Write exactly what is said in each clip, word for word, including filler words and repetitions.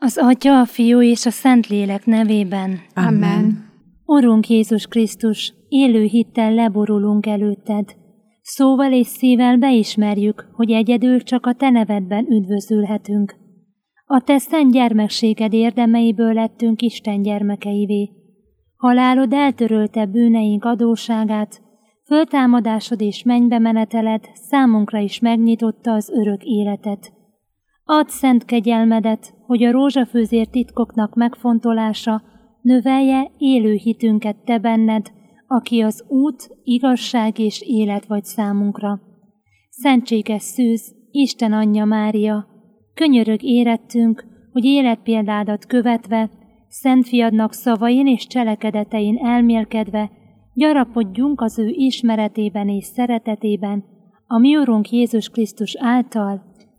Az Atya, a Fiú és a Szentlélek nevében. Amen. Urunk Jézus Krisztus, élő hittel leborulunk előtted. Szóval és szívvel beismerjük, hogy egyedül csak a Te nevedben üdvözülhetünk. A Te szent gyermekséged érdemeiből lettünk Isten gyermekeivé. Halálod eltörölte bűneink adósságát, föltámadásod és mennybe meneteled számunkra is megnyitotta az örök életet. Add szent kegyelmedet, hogy a rózsafőzér titkoknak megfontolása növelje élő hitünket Te benned, aki az út, igazság és élet vagy számunkra. Szentséges szűz, Isten anyja Mária, könyörög érettünk, hogy életpéldádat követve, Szent Fiadnak szavain és cselekedetein elmélkedve, gyarapodjunk az ő ismeretében és szeretetében, a mi Urunk Jézus Krisztus által.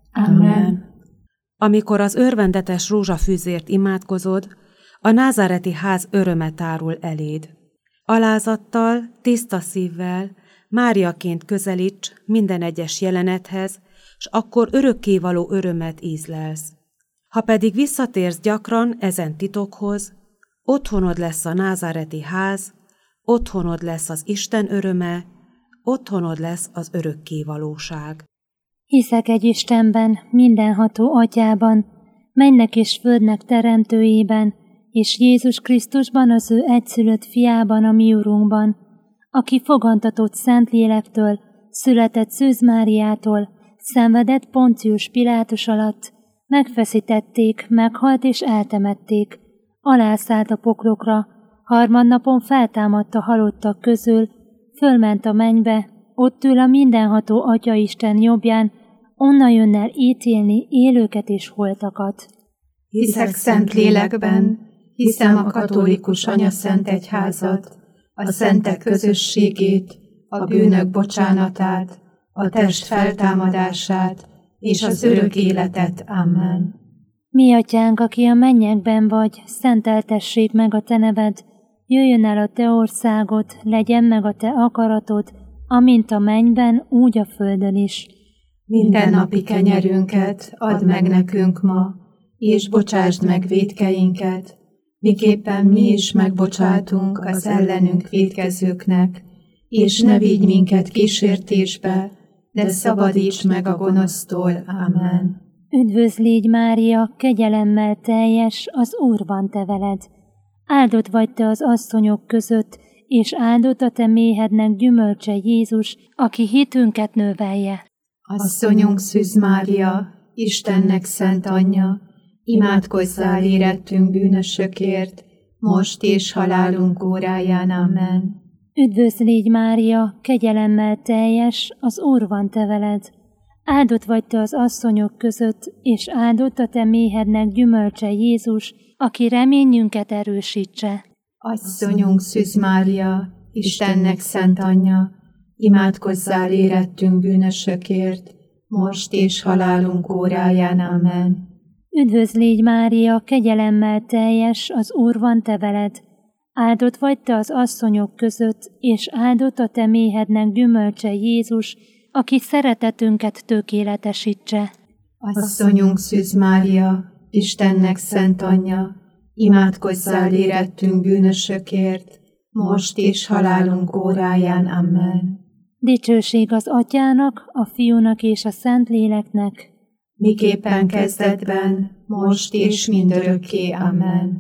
Amen. Amikor az örvendetes rózsafűzért imádkozod, a názáreti ház öröme tárul eléd. Alázattal, tiszta szívvel, Máriaként közelíts minden egyes jelenethez, s akkor örökkévaló örömet ízlelsz. Ha pedig visszatérsz gyakran ezen titokhoz, otthonod lesz a názáreti ház, otthonod lesz az Isten öröme, otthonod lesz az örökkévalóság. Hiszek egy Istenben, mindenható Atyában, mennek és földnek teremtőjében, és Jézus Krisztusban, az ő egyszülött fiában, a mi Urunkban, aki fogantatott Szentlélektől, született Szűz Máriától, szenvedett Poncius Pilátus alatt, megfeszítették, meghalt és eltemették, alászállt a poklokra, harmadnapon feltámadt a halottak közül, fölment a mennybe, ott ül a mindenható Atyaisten jobbján, onnan jön el ítélni élőket és holtakat. Hiszek Szentlélekben, hiszem a katolikus anyaszent egyházat, a szentek közösségét, a bűnök bocsánatát, a test feltámadását és az örök életet. Amen. Mi Atyánk, aki a mennyekben vagy, szenteltessék meg a Te neved, jöjjön el a Te országod, legyen meg a Te akaratod, amint a mennyben, úgy a földön is. Minden napi kenyerünket add meg nekünk ma, és bocsásd meg vétkeinket, miképpen mi is megbocsátunk az ellenünk vétkezőknek, és ne vigy minket kísértésbe, de szabadíts meg a gonosztól. Amen. Üdvözl légy, Mária, kegyelemmel teljes, az Úr van te veled. Áldott vagy te az asszonyok között, és áldott a te méhednek gyümölcse Jézus, aki hitünket növelje. Asszonyunk Szűz Mária, Istennek szent anyja, imádkozzál érettünk bűnösökért, most és halálunk óráján. Amen. Üdvözl légy, Mária, kegyelemmel teljes, az Úr van te veled. Áldott vagy te az asszonyok között, és áldott a te méhednek gyümölcse Jézus, aki reményünket erősítse. Asszonyunk Szűz Mária, Istennek szent anyja, imádkozzál érettünk bűnösökért, most és halálunk óráján. Amen. Üdvözl légy, Mária, kegyelemmel teljes, az Úr van te veled. Áldott vagy te az asszonyok között, és áldott a te méhednek gyümölcse Jézus, aki szeretetünket tökéletesítse. Asszonyunk Szűz Mária, Istennek szent anyja, imádkozzál érettünk bűnösökért, most és halálunk óráján. Amen. Dicsőség az Atyának, a Fiúnak és a Szentléleknek, miképpen kezdetben, most és mindörökké. Amen.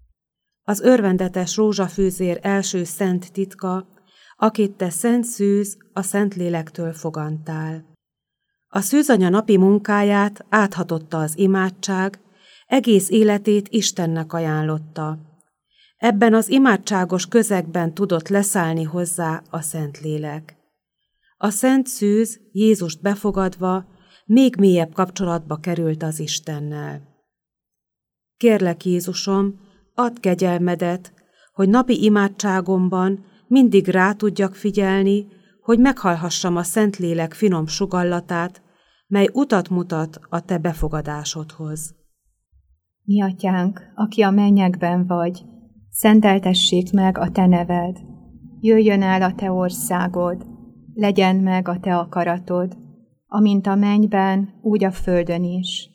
Az örvendetes rózsafűzér első szent titka, akit te Szent Szűz, a Szentlélektől fogantál. A szűzanya napi munkáját áthatotta az imádság, egész életét Istennek ajánlotta. Ebben az imádságos közegben tudott leszállni hozzá a Szentlélek. A Szent Szűz Jézust befogadva még mélyebb kapcsolatba került az Istennel. Kérlek, Jézusom, add kegyelmedet, hogy napi imádságomban mindig rá tudjak figyelni, hogy meghallhassam a Szentlélek finom sugallatát, mely utat mutat a te befogadásodhoz. Mi Atyánk, aki a mennyekben vagy, szenteltessék meg a te neved. Jöjjön el a te országod, legyen meg a te akaratod, amint a mennyben, úgy a földön is.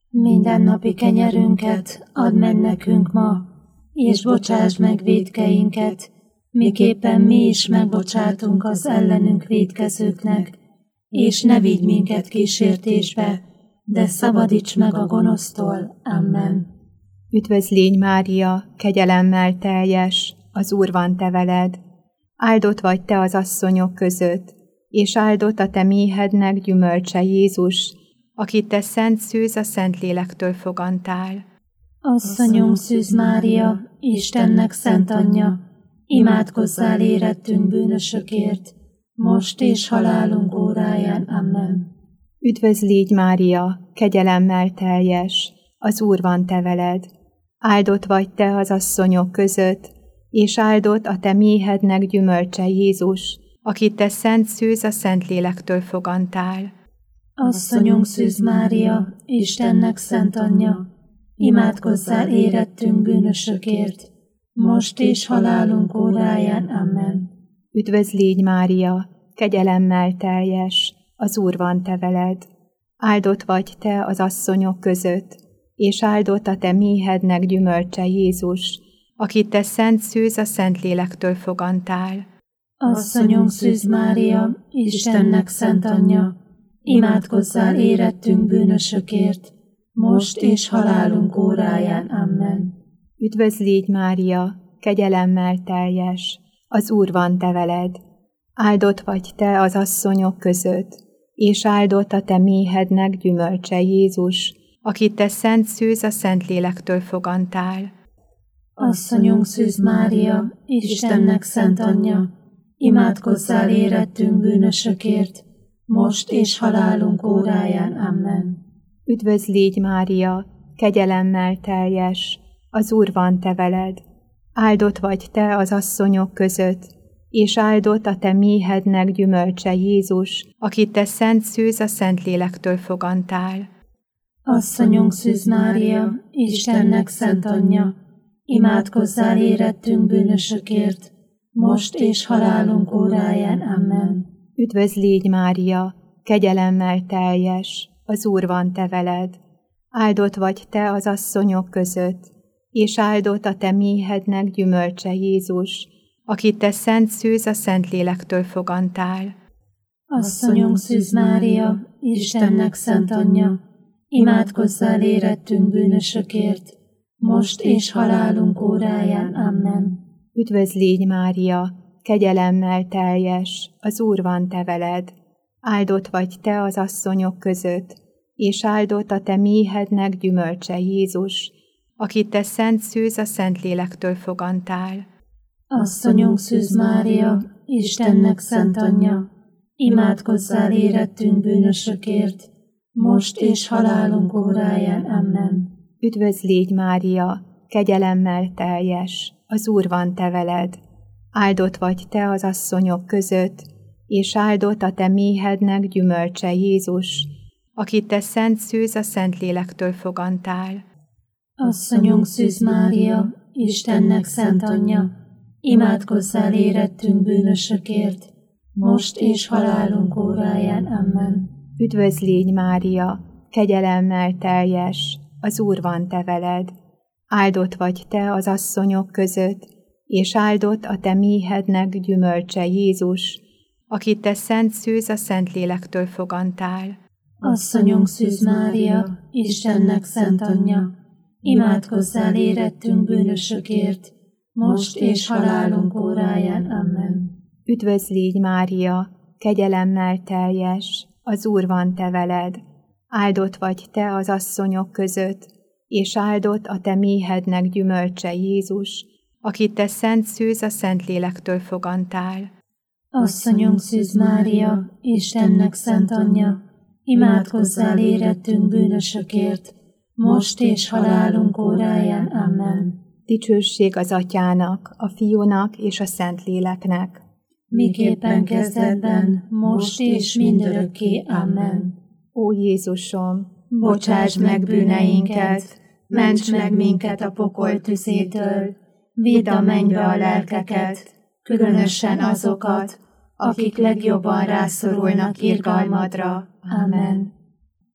Mindennapi kenyerünket add meg nekünk ma, és bocsásd meg vétkeinket, miképpen mi is megbocsátunk az ellenünk vétkezőknek, és ne vigy minket kísértésbe, de szabadíts meg a gonosztól. Amen. Üdvözl légy, Mária, kegyelemmel teljes, az Úr van te veled. Áldott vagy te az asszonyok között, és áldott a te méhednek gyümölcse Jézus, akit te szent szűz a Szentlélektől fogantál. Asszonyunk Szűz Mária, Istennek szent anyja, imádkozzál érettünk bűnösökért, most és halálunk óráján. Amen. Üdvözl légy, Mária, kegyelemmel teljes, az Úr van te veled. Áldott vagy te az asszonyok között, és áldott a te méhednek gyümölcse Jézus, akit te szent szűz a Szentlélektől fogantál. Asszonyunk Szűz Mária, Istennek szent anyja, imádkozzál érettünk bűnösökért, most és halálunk óráján. Amen. Üdvözl légy, Mária, kegyelemmel teljes, az Úr van te veled. Áldott vagy te az asszonyok között, és áldott a te méhednek gyümölcse Jézus, akit te szent szűz a Szentlélektől fogantál. Asszonyunk Szűz Mária, Istennek szent anyja, imádkozzál érettünk bűnösökért, most és halálunk óráján. Amen. Üdvözl légy, Mária, kegyelemmel teljes, az Úr van te veled. Áldott vagy te az asszonyok között, és áldott a te méhednek gyümölcse Jézus, akit te szent szűz a Szentlélektől fogantál. Asszonyunk Szűz Mária, Istennek szent anyja, imádkozzál érettünk bűnösökért, most és halálunk óráján. Amen. Üdvözl légy, Mária, kegyelemmel teljes, az Úr van te veled. Áldott vagy te az asszonyok között, és áldott a te méhednek gyümölcse Jézus, akit te szent szűz a Szentlélektől fogantál. Asszonyunk Szűz Mária, Istennek szent anyja, imádkozzál érettünk bűnösökért, most és halálunk óráján. Amen. Üdvözl légy, Mária, kegyelemmel teljes, az Úr van te veled. Áldott vagy te az asszonyok között, és áldott a te méhednek gyümölcse Jézus, akit te szent szűz a Szentlélektől fogantál. Asszonyunk Szűz Mária, Istennek szent anyja, imádkozzál érettünk bűnösökért, most és halálunk óráján. Amen. Üdvözl légy, Mária, kegyelemmel teljes, az Úr van te veled. Áldott vagy te az asszonyok között, és áldott a te méhednek gyümölcse Jézus, akit te szent szűz a Szentlélektől fogantál. Asszonyunk Szűz Mária, Istennek szent anyja, imádkozzál érettünk bűnösökért, most és halálunk óráján. Amen. Üdvözl légy, Mária, kegyelemmel teljes, az Úr van te veled. Áldott vagy te az asszonyok között, és áldott a te méhednek gyümölcse Jézus, akit te szent szűz a Szentlélektől fogantál. Asszonyunk Szűz Mária, Istennek szent anyja, imádkozzál érettünk bűnösökért, most és halálunk óráján. Amen. Üdvözl légy, Mária, kegyelemmel teljes, az Úr van te veled. Áldott vagy te az asszonyok között, és áldott a te méhednek gyümölcse Jézus, akit te szent szűz a Szentlélektől fogantál. Asszonyunk Szűz Mária, Istennek szent anyja, imádkozzál érettünk bűnösökért, most és halálunk óráján. Amen. Üdvözl légy, Mária, kegyelemmel teljes, az Úr van te veled. Áldott vagy te az asszonyok között, és áldott a te méhednek gyümölcse Jézus, akit te szent szűz a Szentlélektől fogantál. Asszonyunk Szűz Mária, Istennek szent anyja, imádkozzál érettünk bűnösökért, most és halálunk óráján. Amen. Dicsőség az Atyának, a Fiúnak és a Szentléleknek, miképpen kezdetben, most és mindörökké. Amen. Ó Jézusom, bocsásd meg bűneinket, ments meg minket a pokol tüzétől, vidd a mennybe a lelkeket, különösen azokat, akik legjobban rászorulnak irgalmadra. Amen.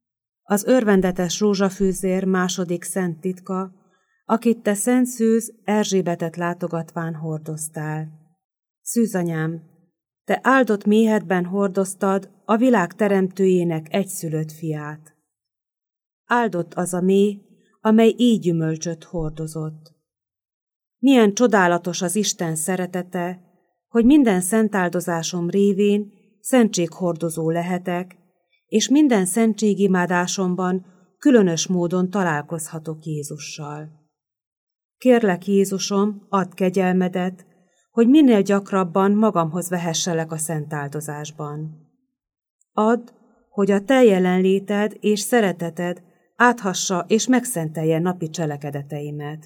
Az örvendetes rózsafűzér második szent titka, akit te Szent Szűz Erzsébetet látogatván hordoztál. Szűzanyám, te áldott méhedben hordoztad a világ teremtőjének egyszülött fiát. Áldott az a méh, amely így gyümölcsöt hordozott. Milyen csodálatos az Isten szeretete, hogy minden szentáldozásom révén szentséghordozó lehetek, és minden szentségimádásomban különös módon találkozhatok Jézussal. Kérlek, Jézusom, add kegyelmedet, hogy minél gyakrabban magamhoz vehesselek a szentáldozásban. Add, hogy a te jelenléted és szereteted áthassa és megszentelje napi cselekedeteimet.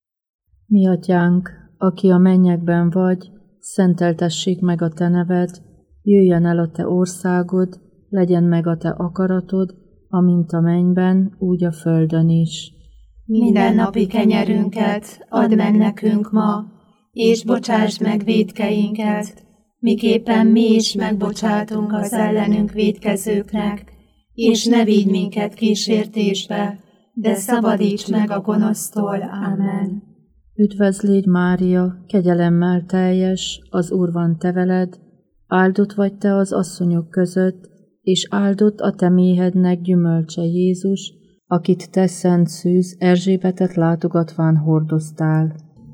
Mi atyánk, aki a mennyekben vagy, szenteltessék meg a te neved, jöjjön el a te országod, legyen meg a te akaratod, amint a mennyben, úgy a földön is. Minden napi kenyerünket add meg nekünk ma, és bocsásd meg vétkeinket, miképpen mi is megbocsátunk az ellenünk vétkezőknek, és ne vigy minket kísértésbe, de szabadíts meg a gonosztól. Amen. Üdvözlégy Mária, kegyelemmel teljes, az Úr van te veled, áldott vagy te az asszonyok között, és áldott a te méhednek gyümölcse Jézus, akit te Szent Szűz Erzsébetet látogatván hordoztál.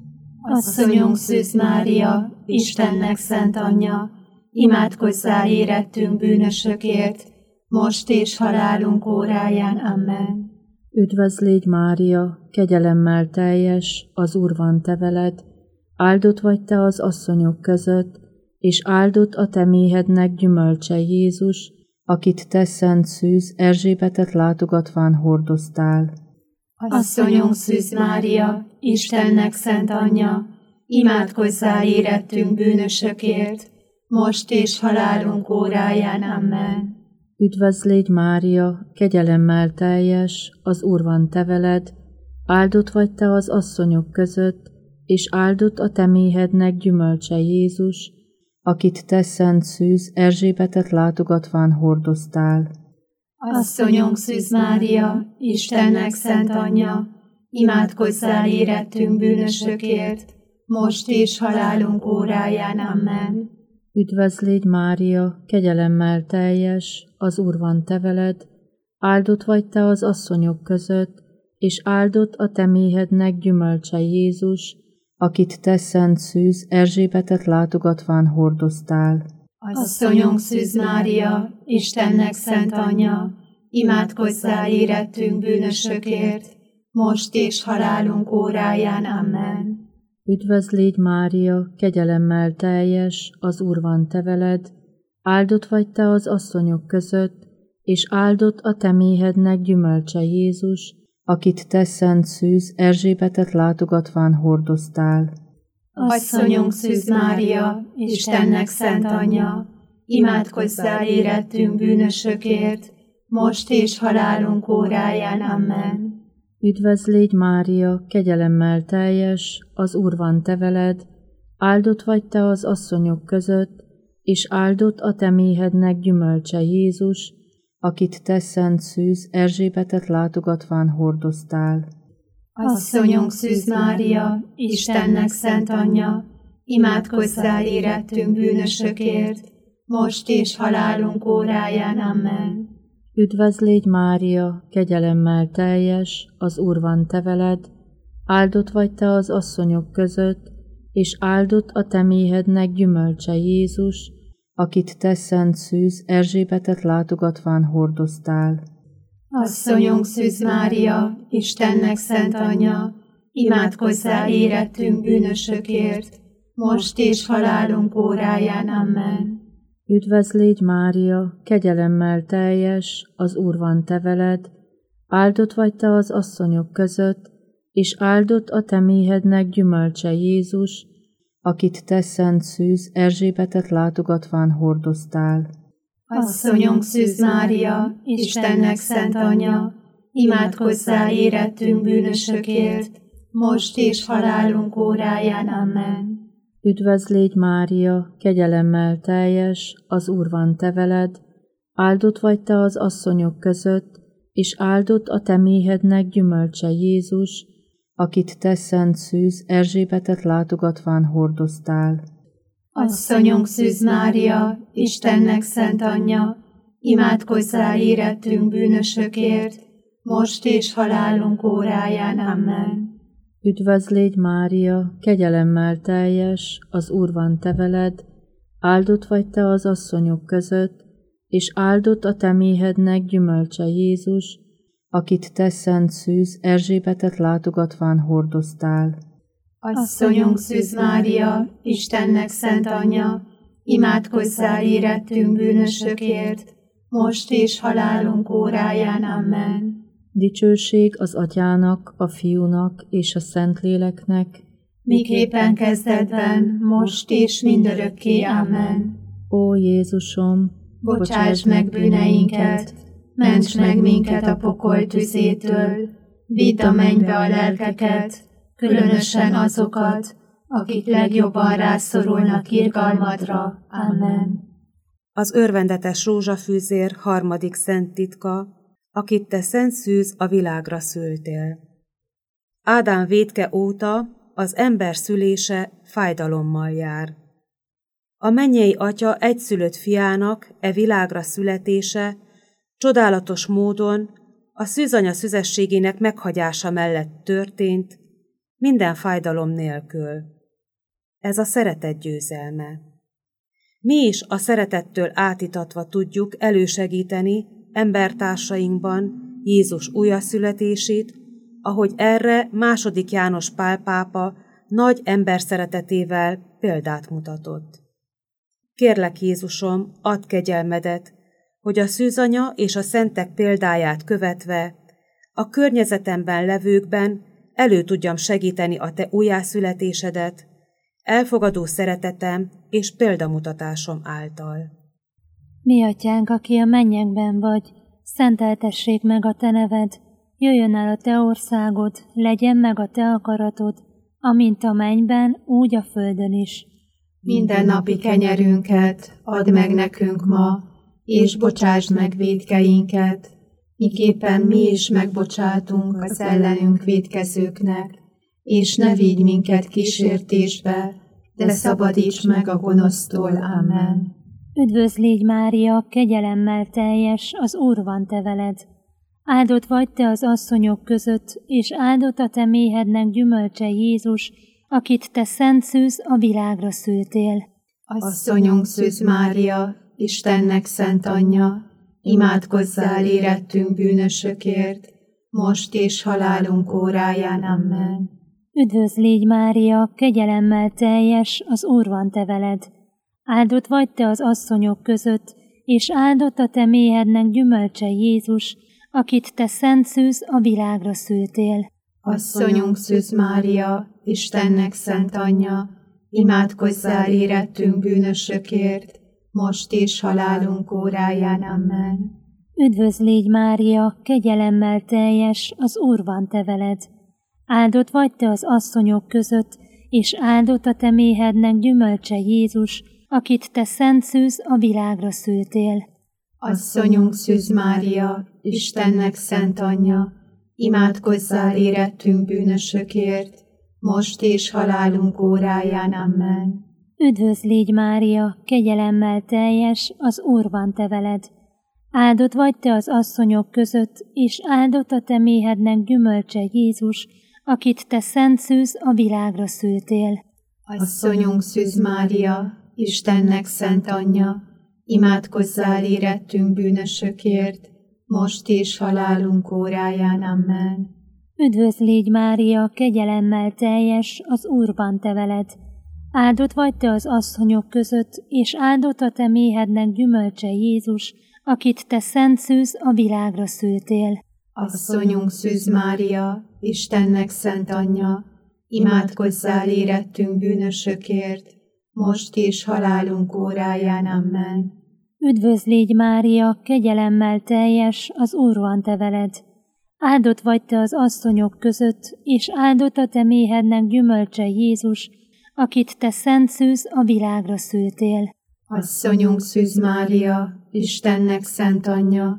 Asszonyunk Szűz Mária, Istennek szent anyja, imádkozzál érettünk bűnösökért, most és halálunk óráján. Amen. Üdvözlégy Mária, kegyelemmel teljes, az Úr van te veled, áldott vagy te az asszonyok között, és áldott a te méhednek gyümölcse Jézus, akit te Szent Szűz Erzsébetet látogatván hordoztál. Asszonyunk Szűz Mária, Istennek szent anyja, imádkozzál érettünk bűnösökért, most és halálunk óráján. Amen. Üdvözlégy Mária, kegyelemmel teljes, az Úr van te veled, áldott vagy te az asszonyok között, és áldott a te méhednek gyümölcse Jézus, akit te Szent Szűz Erzsébetet látogatván hordoztál. Asszonyunk Szűz Mária, Istennek szent anyja, imádkozzál érettünk bűnösökért, most és halálunk óráján. Amen. Üdvözlégy Mária, kegyelemmel teljes, az Úr van te veled, áldott vagy te az asszonyok között, és áldott a te méhednek gyümölcse Jézus, akit te Szent Szűz Erzsébetet látogatván hordoztál. Asszonyunk Szűz Mária, Istennek szent anyja, imádkozzál érettünk bűnösökért, most és halálunk óráján. Amen. Üdvözlégy Mária, kegyelemmel teljes, az Úr van te veled, áldott vagy te az asszonyok között, és áldott a te méhednek gyümölcse Jézus, akit te Szent Szűz Erzsébetet látogatván hordoztál. Asszonyunk Szűz Mária, Istennek szent anyja, imádkozzál érettünk bűnösökért, most és halálunk óráján. Amen. Üdvözlégy Mária, kegyelemmel teljes, az Úr van te veled, áldott vagy te az asszonyok között, és áldott a te méhednek gyümölcse Jézus, akit te Szent Szűz Erzsébetet látogatván hordoztál. Asszonyunk Szűz Mária, Istennek szent anyja, imádkozzál érettünk bűnösökért, most és halálunk óráján. Amen. Üdvözlégy Mária, kegyelemmel teljes, az Úr van te veled, áldott vagy te az asszonyok között, és áldott a te méhednek gyümölcse Jézus, akit te Szent Szűz Erzsébetet látogatván hordoztál. Asszonyunk Szűz Mária, Istennek szent anyja, imádkozzál érettünk bűnösökért, most és halálunk óráján. Amen. Üdvözlégy Mária, kegyelemmel teljes, az Úr van te veled, áldott vagy te az asszonyok között, és áldott a te méhednek gyümölcse Jézus, akit te Szent Szűz Erzsébetet látogatván hordoztál. Asszonyunk Szűz Mária, Istennek szent anyja, imádkozzál érettünk bűnösökért, most és halálunk óráján. Amen. Üdvözlégy Mária, kegyelemmel teljes, az Úr van te veled, áldott vagy te az asszonyok között, és áldott a te méhednek gyümölcse Jézus, akit te szent szűz Erzsébetet látogatván hordoztál. Asszonyunk Szűz Mária, Istennek szent anyja, imádkozzál érettünk bűnösökért, most és halálunk óráján. Amen. Üdvözlégy Mária, kegyelemmel teljes, az Úr van te veled, áldott vagy te az asszonyok között, és áldott a te méhednek gyümölcse Jézus, akit te szent szűz Erzsébetet látogatván hordoztál. Asszonyunk Szűz Mária, Istennek szent anyja, imádkozzál érettünk bűnösökért, most és halálunk óráján. Amen. Dicsőség az Atyának, a Fiúnak és a Szentléleknek, miképpen kezdetben, most és mindörökké. Amen. Ó Jézusom, bocsásd meg bűneinket, ments meg minket a pokol tüzétől, vidd a mennybe a lelkeket, különösen azokat, akik legjobban rászorulnak irgalmadra. Amen. Az örvendetes rózsafűzér harmadik szent titka, akit te szent szűz a világra szültél. Ádám vétke óta az ember szülése fájdalommal jár. A mennyei Atya egyszülött fiának e világra születése csodálatos módon a szűzanya szüzességének meghagyása mellett történt, minden fájdalom nélkül. Ez a szeretet győzelme. Mi is a szeretettől átítatva tudjuk elősegíteni embertársainkban Jézus újjászületését, ahogy erre második János Pál pápa nagy emberszeretetével példát mutatott. Kérlek, Jézusom, add kegyelmedet, hogy a szűzanya és a szentek példáját követve a környezetemben levőkben elő tudjam segíteni a te újjászületésedet, elfogadó szeretetem és példamutatásom által. Mi atyánk, aki a mennyekben vagy, szenteltessék meg a te neved, jöjjön el a te országod, legyen meg a te akaratod, amint a mennyben, úgy a földön is. Minden napi kenyerünket add meg nekünk ma, és bocsásd meg vétkeinket, miképpen mi is megbocsátunk az ellenünk vétkezőknek, és ne vigy minket kísértésbe, de szabadíts meg a gonosztól. Amen. Üdvözlégy Mária, kegyelemmel teljes, az Úr van te veled. Áldott vagy te az asszonyok között, és áldott a te méhednek gyümölcse Jézus, akit te szent szűz a világra szültél. Asszonyunk Szűz Mária, Istennek szent anyja, imádkozzál érettünk bűnösökért, most és halálunk óráján. Amen. Üdvözlégy Mária, kegyelemmel teljes, az Úr van te veled. Áldott vagy te az asszonyok között, és áldott a te méhednek gyümölcse Jézus, akit te szent szűz a világra szültél. Asszonyunk Szűz Mária, Istennek szent anyja, imádkozzál érettünk bűnösökért, most és halálunk óráján. Amen. Üdvözlégy Mária, kegyelemmel teljes, az Úr van te veled. Áldott vagy te az asszonyok között, és áldott a te méhednek gyümölcse Jézus, akit te szent szűz a világra szültél. Asszonyunk Szűz Mária, Istennek szent anyja, imádkozzál érettünk bűnösökért, most és halálunk óráján. Amen. Üdvözlégy Mária, kegyelemmel teljes, az Úr van te veled. Áldott vagy te az asszonyok között, és áldott a te méhednek gyümölcse Jézus, akit te szent szűz a világra szültél. Asszonyunk Szűz Mária, Istennek szent anyja, imádkozzál érettünk bűnösökért, most és halálunk óráján. Amen. Üdvözlégy Mária, kegyelemmel teljes, az Úr van te veled. Áldott vagy te az asszonyok között, és áldott a te méhednek gyümölcse Jézus, akit te szent szűz a világra szültél. Asszonyunk Szűz Mária, Istennek szent anyja, imádkozzál érettünk bűnösökért, most és halálunk óráján. Amen. Üdvözlégy Mária, kegyelemmel teljes, az Úr van te veled. Áldott vagy te az asszonyok között, és áldott a te méhednek gyümölcse Jézus, akit te szent szűz a világra szültél. Asszonyunk Szűz Mária, Istennek szent anyja,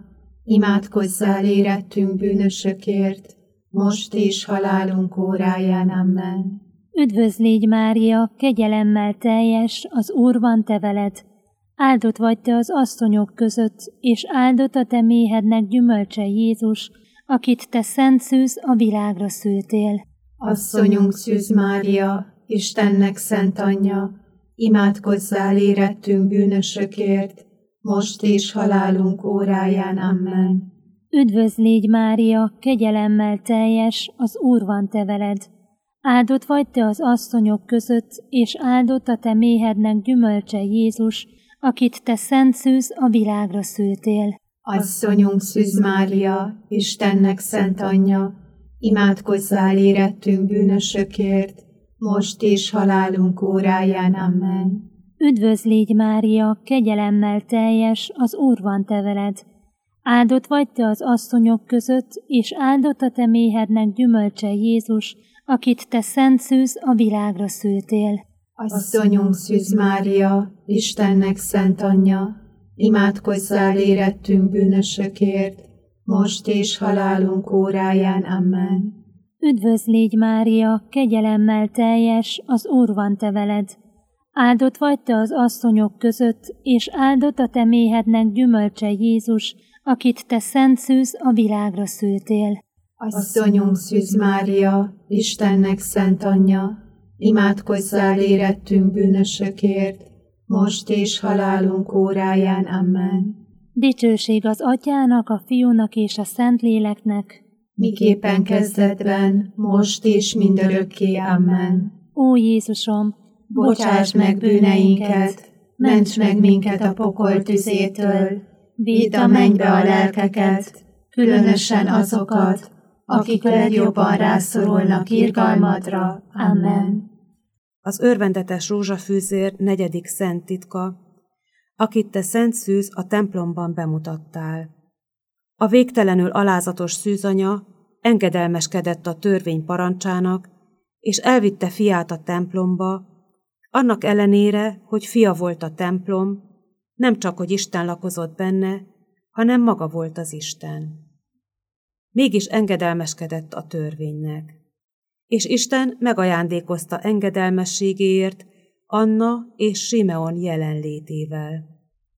imádkozzál érettünk bűnösökért, most és halálunk óráján. Amen. Üdvözl légy, Mária, kegyelemmel teljes, az Úr van te veled. Áldott vagy te az asszonyok között, és áldott a te méhednek gyümölcse Jézus, akit te szent szűz a világra szültél. Asszonyunk Szűz Mária, Istennek szent anyja, imádkozzál érettünk bűnösökért, most és halálunk óráján. Amen. Üdvözl légy, Mária, kegyelemmel teljes, az Úr van te veled. Áldott vagy te az asszonyok között, és áldott a te méhednek gyümölcse Jézus, akit te szent szűz a világra szültél. Asszonyunk Szűz Mária, Istennek szent anyja, imádkozzál érettünk bűnösökért, most és halálunk óráján. Amen. Üdvözl légy, Mária, kegyelemmel teljes, az Úr van te veled. Áldott vagy te az asszonyok között, és áldott a te méhednek gyümölcse Jézus, akit te szent szűz a világra szültél. Asszonyunk Szűz Mária, Istennek szent anyja, imádkozzál érettünk bűnösökért, most és halálunk óráján. Amen. Üdvözl légy, Mária, kegyelemmel teljes, az Úr van te veled. Áldott vagy te az asszonyok között, és áldott a te méhednek gyümölcse Jézus, akit te szent szűz a világra szültél. Asszonyunk Szűz Mária, Istennek szent anyja, imádkozzál érettünk bűnösökért, most és halálunk óráján. Amen. Dicsőség az Atyának, a Fiúnak és a Szentléleknek, miképpen kezdetben, most és mindörökké. Amen. Ó Jézusom, bocsásd meg bűneinket, ments meg minket a pokol tüzétől, vidd a mennybe a lelkeket, különösen azokat, akik legjobban rászorulnak irgalmadra. Amen. Az örvendetes rózsafűzér negyedik szent titka, akit te szent szűz a templomban bemutattál. A végtelenül alázatos szűzanya engedelmeskedett a törvény parancsának, és elvitte fiát a templomba, annak ellenére, hogy fia volt a templom, nem csak, hogy Isten lakozott benne, hanem maga volt az Isten. Mégis engedelmeskedett a törvénynek. És Isten megajándékozta engedelmességéért Anna és Simeon jelenlétével.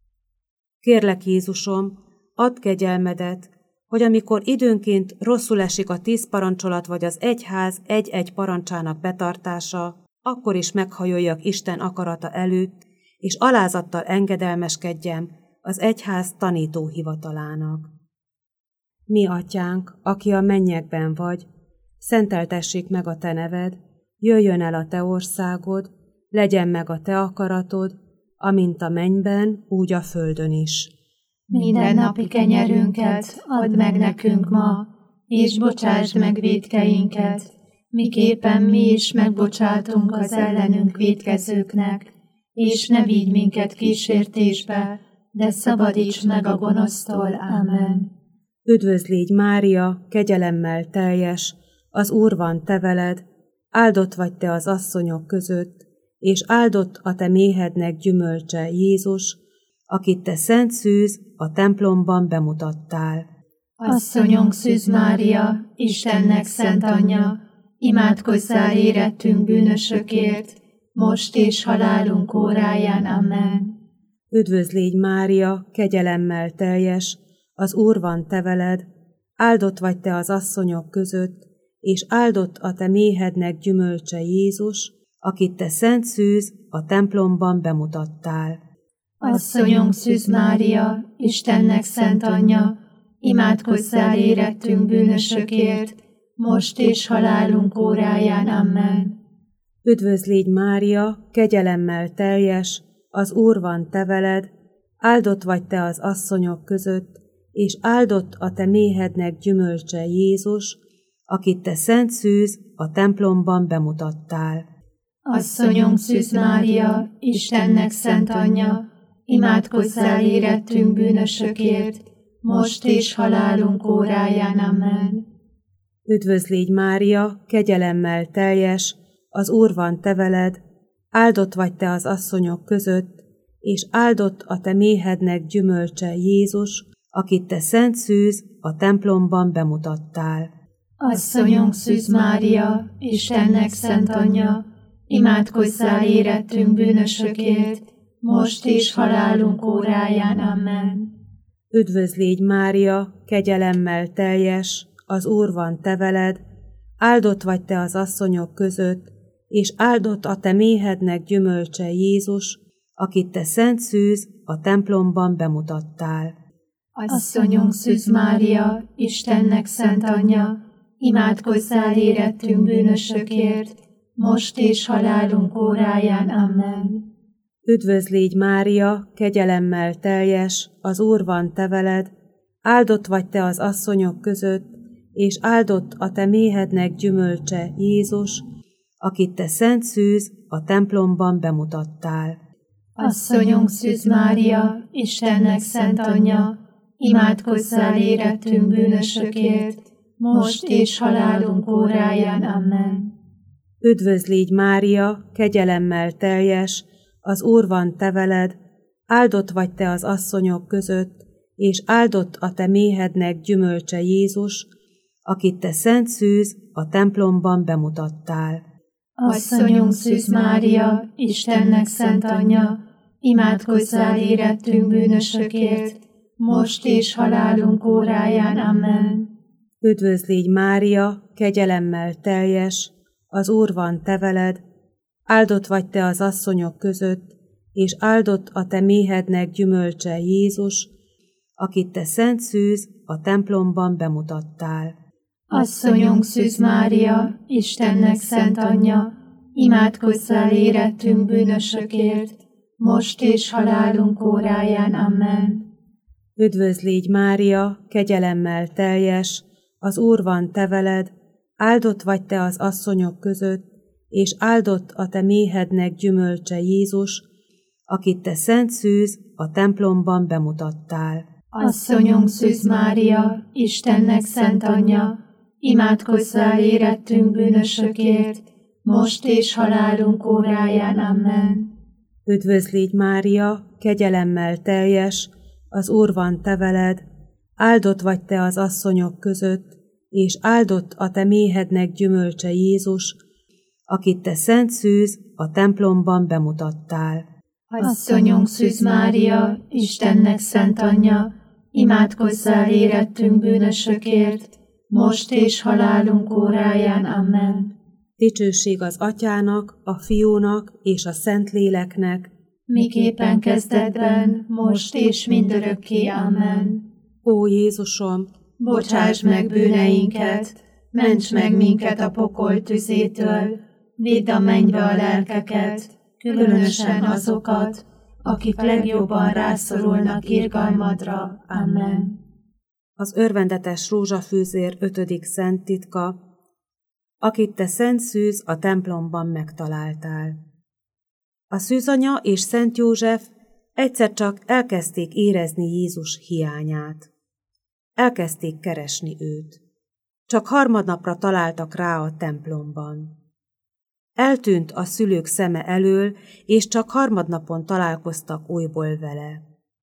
Kérlek, Jézusom, add kegyelmedet, hogy amikor időnként rosszul esik a tíz parancsolat vagy az egyház egy-egy parancsának betartása, akkor is meghajoljak Isten akarata előtt, és alázattal engedelmeskedjem az egyház tanító hivatalának. Mi atyánk, aki a mennyekben vagy, szenteltessék meg a te neved, jöjjön el a te országod, legyen meg a te akaratod, amint a mennyben, úgy a földön is. Minden napi kenyerünket add meg nekünk ma, és bocsásd meg vétkeinket, miképpen mi is megbocsátunk az ellenünk vétkezőknek, és ne vigy minket kísértésbe, de szabadíts meg a gonosztól. Amen. Üdvözl légy, Mária, kegyelemmel teljes, az Úr van te veled, áldott vagy te az asszonyok között, és áldott a te méhednek gyümölcse Jézus, akit te szent szűz a templomban bemutattál. Asszonyunk Szűz Mária, Istennek szent anyja, imádkozzál érettünk bűnösökért, most és halálunk óráján. Amen. Üdvözl légy, Mária, kegyelemmel teljes, az Úr van te veled, áldott vagy te az asszonyok között, és áldott a te méhednek gyümölcse Jézus, akit te szent szűz a templomban bemutattál. Asszonyunk Szűz Mária, Istennek szent anyja, imádkozzál érettünk bűnösökért, most és halálunk óráján. Amen. Üdvözl légy, Mária, kegyelemmel teljes, az Úr van te veled, áldott vagy te az asszonyok között, és áldott a te méhednek gyümölcse Jézus, akit te szent szűz a templomban bemutattál. Asszonyunk Szűz Mária, Istennek szent anyja, imádkozzál érettünk bűnösökért, most és halálunk óráján. Amen. Üdvözl légy, Mária, kegyelemmel teljes, az Úr van te veled, áldott vagy te az asszonyok között, és áldott a te méhednek gyümölcse Jézus, akit te szent szűz a templomban bemutattál. Asszonyunk Szűz Mária, Istennek szent anyja, imádkozzál érettünk bűnösökért, most és halálunk óráján. Amen. Üdvözl légy Mária, kegyelemmel teljes, az Úr van te veled, áldott vagy te az asszonyok között, és áldott a te méhednek gyümölcse Jézus, akit te szent szűz a templomban bemutattál. Asszonyunk Szűz Mária, Istennek szent anyja, imádkozzál érettünk bűnösökért, most és halálunk óráján. Amen. Üdvözl légy Mária, kegyelemmel teljes, az Úr van te veled, áldott vagy te az asszonyok között, és áldott a te méhednek gyümölcse Jézus, akit te szent szűz a templomban bemutattál. Asszonyunk Szűz Mária, Istennek szent anyja, imádkozzál érettünk bűnösökért, most és halálunk óráján. Amen. Üdvözl légy Mária, kegyelemmel teljes, az Úr van te veled, áldott vagy te az asszonyok között, és áldott a te méhednek gyümölcse Jézus, akit te szent szűz a templomban bemutattál. Asszonyunk Szűz Mária, Istennek szent anyja, imádkozzál érettünk bűnösökért, most és halálunk óráján. Amen. Üdvözl légy Mária, kegyelemmel teljes, az Úr van te veled, áldott vagy te az asszonyok között, és áldott a te méhednek gyümölcse Jézus, akit te szent szűz a templomban bemutattál. Asszonyunk Szűz Mária, Istennek szent anyja, imádkozzál érettünk bűnösökért, most és halálunk óráján. Amen. Üdvözl légy Mária, kegyelemmel teljes, az Úr van te veled, áldott vagy te az asszonyok között, és áldott a te méhednek gyümölcse Jézus, akit te szent szűz a templomban bemutattál. Asszonyunk Szűz Mária, Istennek szent anyja, imádkozzál érettünk bűnösökért, most és halálunk óráján. Amen. Üdvözl légy Mária, kegyelemmel teljes, az Úr van te veled, áldott vagy te az asszonyok között, és áldott a te méhednek gyümölcse Jézus, akit te szent szűz a templomban bemutattál. Asszonyunk Szűz Mária, Istennek szent anyja, imádkozzál érettünk bűnösökért, most és halálunk óráján. Amen. Dicsőség az Atyának, a Fiúnak és a Szentléleknek, miképpen kezdetben, most és mindörökké. Amen. Ó Jézusom, bocsáss meg bűneinket, ments meg minket a pokol tüzétől, vidd a mennybe a lelkeket, különösen azokat, akik legjobban rászorulnak irgalmadra. Amen. Az örvendetes rózsafűzér ötödik szent titka, akit te szent szűz a templomban megtaláltál. A szűzanya és Szent József egyszer csak elkezdték érezni Jézus hiányát. Elkezdték keresni őt. Csak harmadnapra találtak rá a templomban. Eltűnt a szülők szeme elől, és csak harmadnapon találkoztak újból vele.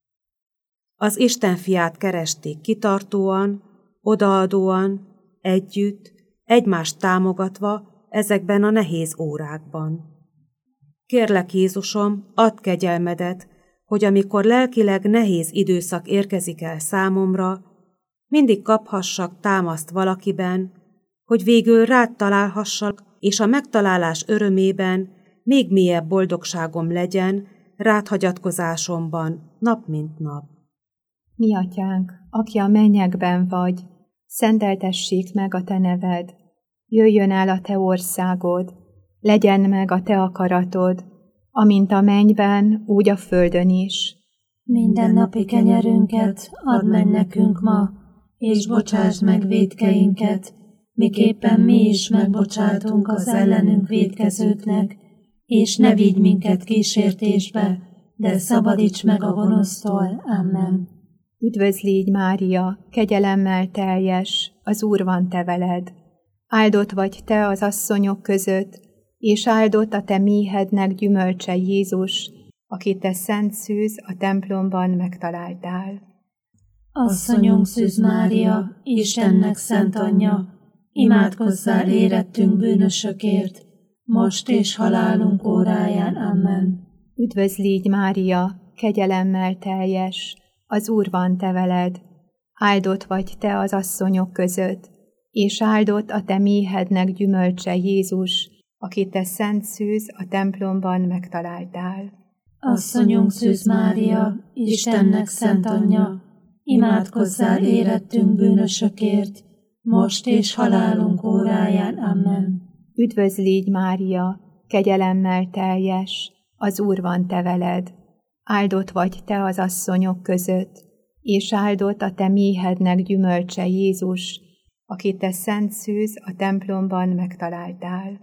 Az Isten fiát keresték kitartóan, odaadóan, együtt, egymást támogatva ezekben a nehéz órákban. Kérlek, Jézusom, add kegyelmedet, hogy amikor lelkileg nehéz időszak érkezik el számomra, mindig kaphassak támaszt valakiben, hogy végül rád találhassak, és a megtalálás örömében még mélyebb boldogságom legyen rád hagyatkozásomban nap mint nap. Mi atyánk, aki a mennyekben vagy, szenteltessék meg a te neved, jöjjön el a te országod, legyen meg a te akaratod, amint a mennyben, úgy a földön is. Minden napi kenyerünket add meg nekünk ma, és bocsásd meg vétkeinket, miképpen mi is megbocsátunk az ellenünk vétkezőknek, és ne vigy minket kísértésbe, de szabadíts meg a gonosztól. Amen. Üdvözl légy Mária, kegyelemmel teljes, az Úr van te veled. Áldott vagy te az asszonyok között, és áldott a te méhednek gyümölcse Jézus, akit te szent szűz a templomban megtaláltál. Asszonyunk Szűz Mária, Istennek szent anyja, imádkozzál érettünk bűnösökért, most és halálunk óráján. Amen. Üdvözl légy, Mária, kegyelemmel teljes, az Úr van te veled, áldott vagy te az asszonyok között, és áldott a te méhednek gyümölcse Jézus, akit te szent szűz a templomban megtaláltál. Asszonyunk Szűz Mária, Istennek szent anyja, imádkozzál érettünk bűnösökért, most és halálunk óráján. Amen. Üdvözl légy, Mária, kegyelemmel teljes, az Úr van te veled, áldott vagy te az asszonyok között, és áldott a te méhednek gyümölcse Jézus, akit te szent szűz a templomban megtaláltál.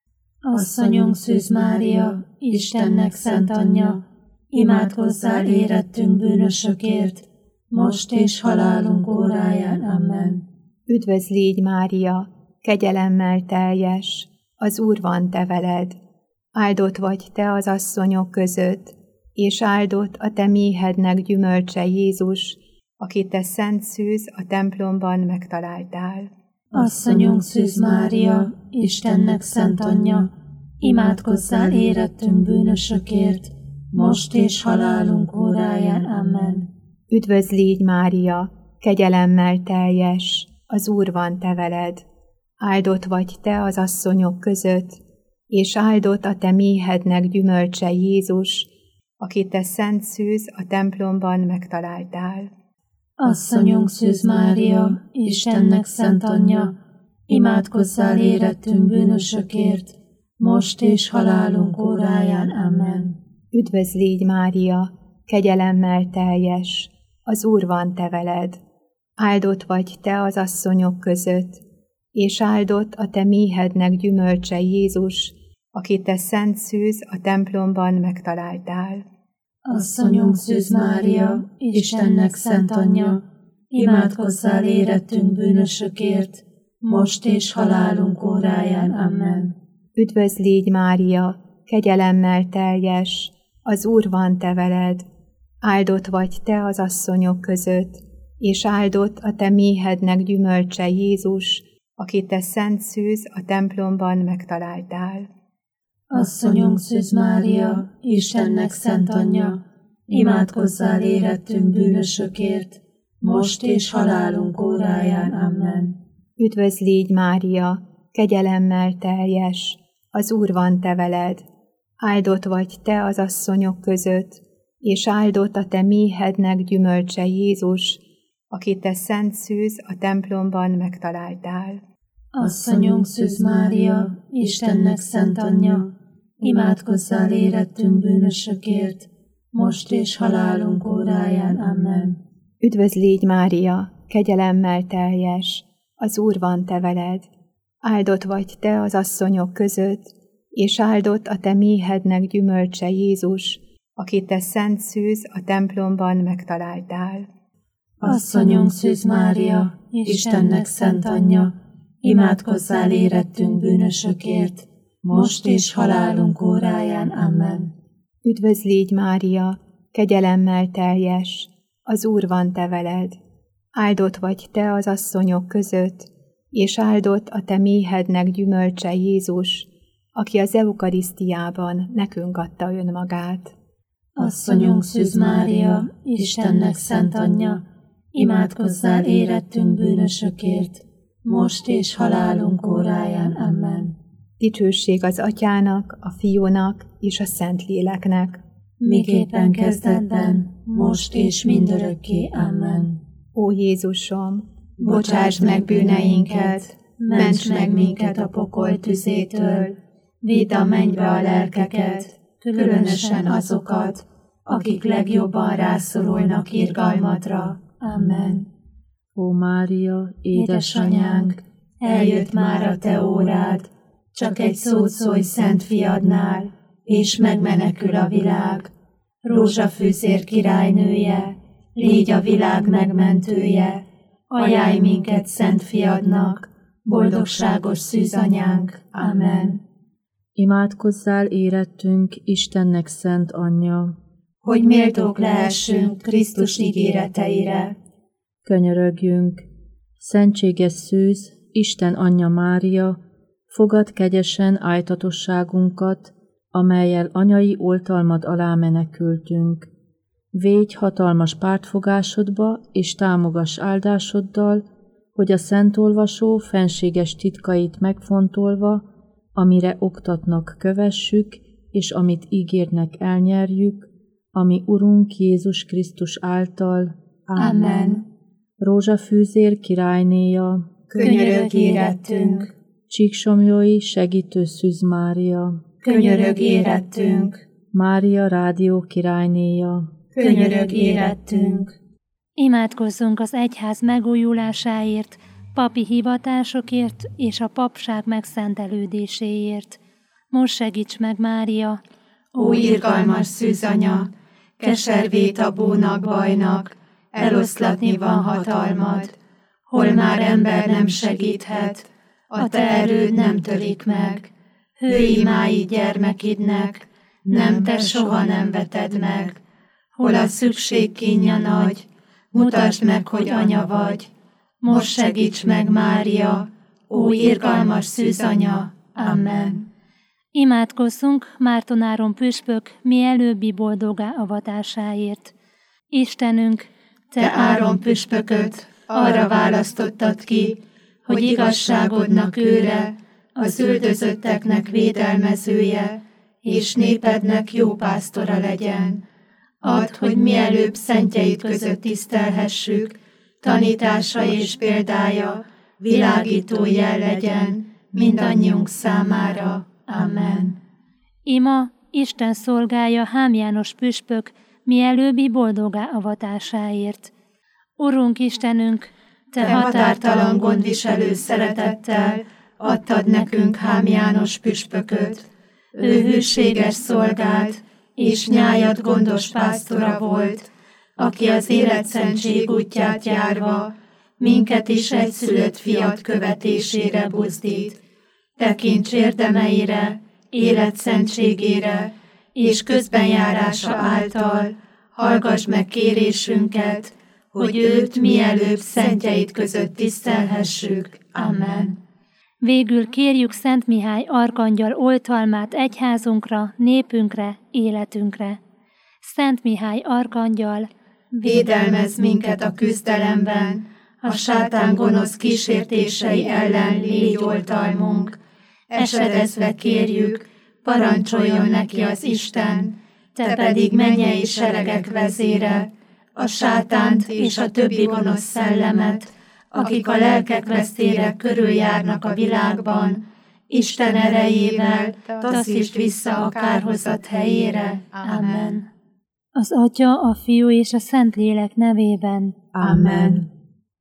Asszonyunk Szűz Mária, Istennek szent anyja, imádkozzál érettünk bűnösökért, most és halálunk óráján. Amen. Üdvözl légy, Mária, kegyelemmel teljes, az Úr van te veled, áldott vagy te az asszonyok között, és áldott a te méhednek gyümölcse Jézus, akit te szent szűz a templomban megtaláltál. Asszonyunk Szűz Mária, Istennek szent anyja, imádkozzál érettünk bűnösökért, most és halálunk óráján. Amen. Üdvözl légy, Mária, kegyelemmel teljes, az Úr van te veled, áldott vagy te az asszonyok között, és áldott a te méhednek gyümölcse Jézus, akit te szent szűz a templomban megtaláltál. Asszonyunk Szűz Mária, Istennek szent anyja, imádkozzál érettünk bűnösökért, most és halálunk óráján. Amen. Üdvözl légy, Mária, kegyelemmel teljes, az Úr van te veled, áldott vagy te az asszonyok között, és áldott a te méhednek gyümölcse Jézus, akit te szent szűz a templomban megtaláltál. Asszonyunk Szűz Mária, Istennek szent anyja, imádkozzál érettünk bűnösökért, most és halálunk óráján. Amen. Üdvözl légy, Mária, kegyelemmel teljes, az Úr van te veled, áldott vagy te az asszonyok között, és áldott a te méhednek gyümölcse Jézus, akit te szent szűz a templomban megtaláltál. Asszonyunk Szűz Mária, Istennek szent anyja, imádkozzál érettünk bűnösökért, most és halálunk óráján. Amen. Üdvözl légy, Mária, kegyelemmel teljes, az Úr van te veled, áldott vagy te az asszonyok között, és áldott a te méhednek gyümölcse Jézus, akit te szent szűz a templomban megtaláltál. Asszonyunk Szűz Mária, Istennek szent anyja, imádkozzál érettünk bűnösökért, most és halálunk óráján. Amen. Üdvözl légy, Mária, kegyelemmel teljes, az Úr van te veled, áldott vagy te az asszonyok között, és áldott a te méhednek gyümölcse Jézus, akit te szent szűz a templomban megtaláltál. Asszonyunk Szűz Mária, Istennek szent anyja, imádkozzál érettünk bűnösökért, most és halálunk óráján. Amen. Üdvözl légy, Mária, kegyelemmel teljes, az Úr van te veled, áldott vagy te az asszonyok között, és áldott a te méhednek gyümölcse Jézus, aki az eukarisztiában nekünk adta önmagát. Asszonyunk Szűz Mária, Istennek szent anyja, imádkozzál érettünk bűnösökért, most és halálunk óráján. Amen. Dicsőség az Atyának, a Fiúnak és a Szentléleknek, miképpen kezdetben, most és mindörökké. Amen. Ó Jézusom, bocsásd meg bűneinket, ments meg minket a pokol tüzétől, vidd a mennybe a lelkeket, különösen azokat, akik legjobban rászorulnak irgalmadra. Amen. Ó Mária, édesanyánk, eljött már a te órád, csak egy szót szólj Szent Fiadnál, és megmenekül a világ. Rózsafűzér királynője, légy a világ megmentője, ajánlj minket Szent Fiadnak, boldogságos szűzanyánk. Amen. Imádkozzál érettünk Istennek szent anyja, hogy méltók lehessünk Krisztus ígéreteire. könyörögjünk. Szentséges szűz, Isten anyja Mária, fogad kegyesen ájtatosságunkat, amellyel anyai oltalmad alá menekültünk. Védj hatalmas pártfogásodba, és támogass áldásoddal, hogy a szentolvasó fenséges titkait megfontolva, amire oktatnak, kövessük, és amit ígérnek, elnyerjük, ami Urunk Jézus Krisztus által. Amen. Rózsafűzér királynéja, Könyörögj érettünk. Csíksomlyói segítő Szűz Mária, Könyörögj érettünk. Mária rádió királynéja, Könyörögj érettünk. Imádkozzunk az egyház megújulásáért, papi hivatásokért és a papság megszentelődéséért. Most segíts meg, Mária! Ó, irgalmas szűzanya, keservét a bónak bajnak, eloszlatni van hatalmad, hol már ember nem segíthet, a te erőd nem törik meg. Hőimái gyermekidnek, nem te soha nem veted meg. Hol a szükség kínja nagy, mutasd meg, hogy anya vagy. Most segíts meg, Mária, ó irgalmas szűzanya! Amen. Imádkozzunk Mártonáron püspök mielőbbi boldoggá avatásáért. Istenünk, Te Áron püspököt arra választottad ki, hogy igazságodnak őre, az üldözötteknek védelmezője, és népednek jó pásztora legyen. Add, hogy mielőbb szentjeid között tisztelhessük, tanítása és példája világító jel legyen mindannyiunk számára. Amen. ima Isten szolgája Hám János püspök mielőbbi boldoggá avatásáért. Urunk Istenünk, Te határtalan gondviselő szeretettel adtad nekünk Hám János püspököt. Ő hűséges szolgád és nyájad gondos pásztora volt, aki az életszentség útját járva minket is egyszülött fiat követésére buzdít. Tekints érdemeire, életszentségére és közbenjárása által hallgass meg kérésünket, hogy őt mielőbb szentjeid között tisztelhessük. Amen. végül kérjük Szent Mihály arkangyal oltalmát egyházunkra, népünkre, életünkre. Szent Mihály arkangyal, védelmezz minket a küzdelemben, a sátán gonosz kísértései ellen légy oltalmunk. Esedezve kérjük, parancsoljon neki az Isten, te pedig mennyei seregek vezére, a sátánt és a többi gonosz szellemet, akik a lelkek vesztére körüljárnak a világban, Isten erejével taszítsd vissza a kárhozat helyére. Amen. Az Atya, a Fiú és a Szentlélek nevében. Amen.